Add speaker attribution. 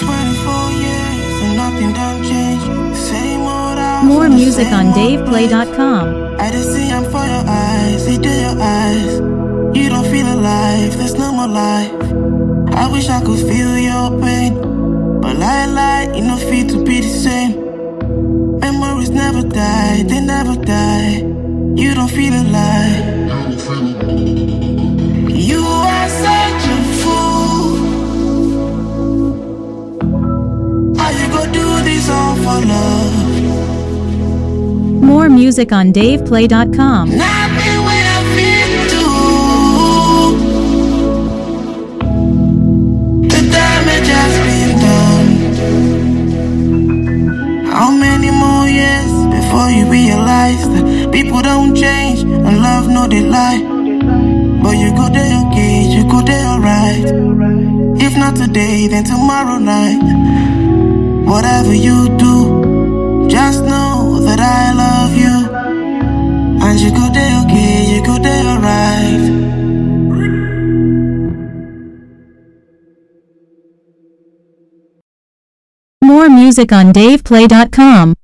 Speaker 1: 24 years and nothing done change. Same old house.
Speaker 2: More music on DavePlay.com.
Speaker 1: I just see I'm for your eyes, see through your eyes. You don't feel alive, there's no more life. I wish I could feel your pain, but lie, you know feel to be the same. Memories never die, they never die. You don't feel alive. You are such a fool. How you gonna do this all for love?
Speaker 2: More music on DavePlay.com.
Speaker 1: Nothing when I feel do. The damage has been done. How many more years before you realize that people don't change and love no they lie? But you go there okay, you go there alright. If not today, then tomorrow night. Whatever you do, just know that I love you. And you go there okay, you go there alright.
Speaker 2: More music on DavePlay.com.